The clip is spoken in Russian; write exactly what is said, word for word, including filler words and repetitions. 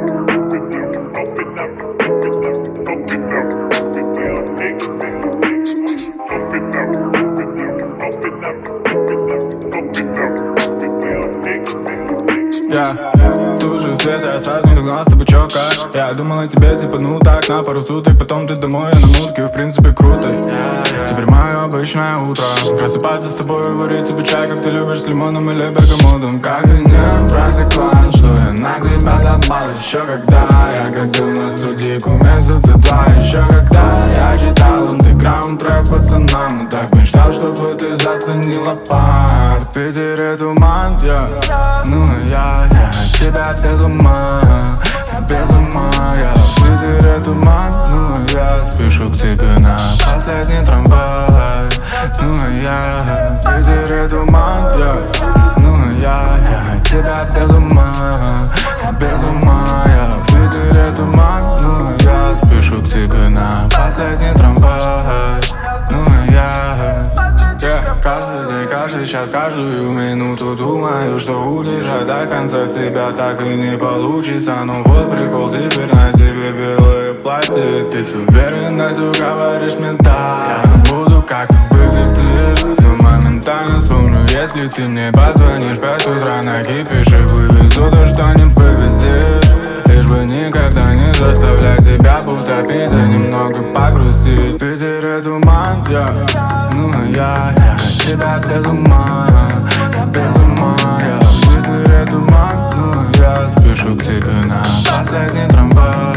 Yeah. Тут же свет, я сразу не догнал с тобой, чё, как? Я думал о тебе, типа, ну так, на пару суток. Потом ты домой, я на мутке, в принципе, круто. Теперь мое обычное утро. Просыпаться с тобой, варить тебе чай, как ты любишь, с лимоном или бергамотом. Как ты не просекла, что я на тебя запал. Еще когда я копил на студийку месяца два. Еще когда я читал андеграунд рэп пацанам. Так мечтал, чтобы ты заценила парт. В Питере туман, yeah. Ну я, я от тебя без ума, без ума. Я в Питере туман, ну я спешу к тебе на последний трамвай. Ну я в Питере туман, yeah. Ну я, я от тебя без ума, без ума. Я в Питере туман, ну я спешу к тебе на последний трамвай. Ну я, yeah. Каждый день, каждый час, каждую минуту думаю, что удержать до конца тебя так и не получится. Ну вот прикол, теперь на тебе белое платье. Ты с уверенностью говоришь мне так. Я забуду, как ты выглядишь, но моментально вспомню, если ты мне позвонишь пять утра на кипише. Вывезу то, что не повезешь, лишь бы никогда не заставлять тебя утопить, а немного погрузить. В Питере туман, yeah. Ну я, я от тебя без ума, без ума. Я в Питере туман, ну я спешу к тебе на последний трамвай.